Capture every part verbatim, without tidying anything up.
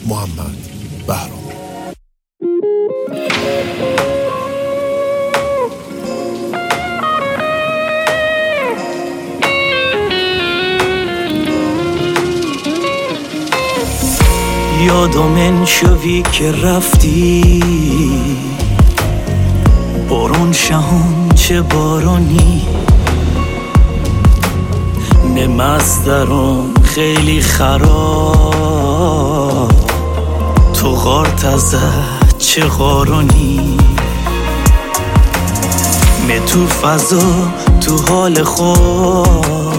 محمد بهرام. یادم شوی که رفتی بارون شهان چه بارونی نمسترم خیلی خراب تو غارت از چه غارونی می تو فضا تو حال خود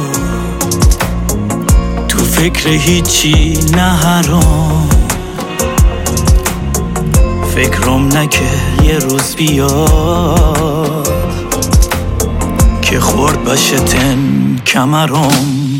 تو فکر هیچی نه حرام فکرم نکه یه روز بیاد که خورد باشه تن کمرم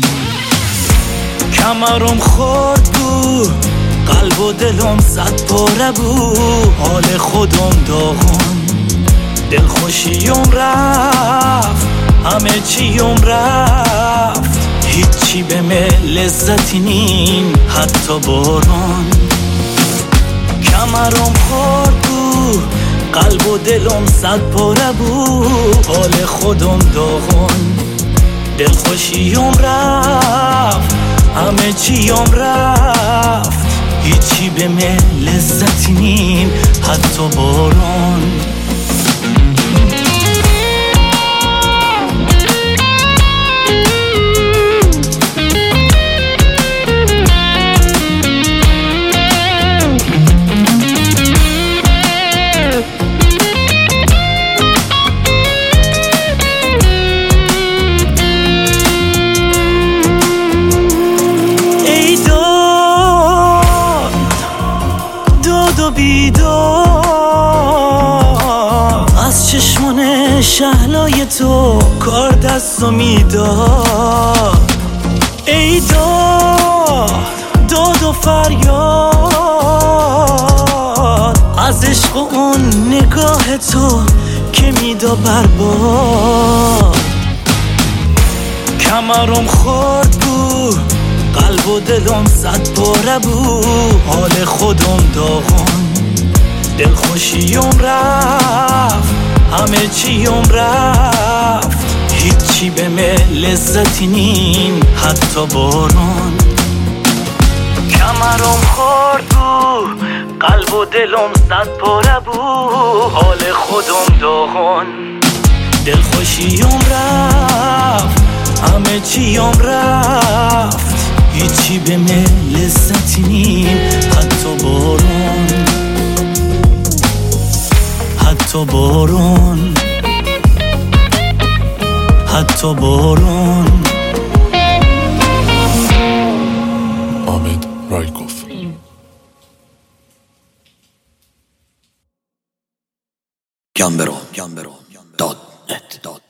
کمرم خورد بود قلب و دلم صد پاره بود حال خودم داغون دلخوشیم رفت همه چیم رفت هیچی به من لذتی نیم حتی باران کمرم خورد بود قلب و دلم صد پاره بود حال خودم داغون دلخوشیم رفت همه چیم رفت هیچی به من لذتی نیم حتی باران بیدار از چشمان شهلای تو کار دستو میداد ای داد داد و فریاد از عشق اون نگاه تو که میدا برباد کمرم خورد بود قلب و دلم صد پاره بود حال خودم داغون دلخوشیم رفت همه چیم رفت هیچی به من لذتی نیم حتی باران کمرم خورد بود قلب و دلم صد پاره بود حال خودم داغون دلخوشیم رفت همه چیم رفت هیچی به من لذتی نیم حتی بارون حتی بارون حتی بارون حامد رایکوف. گمبرو داد نت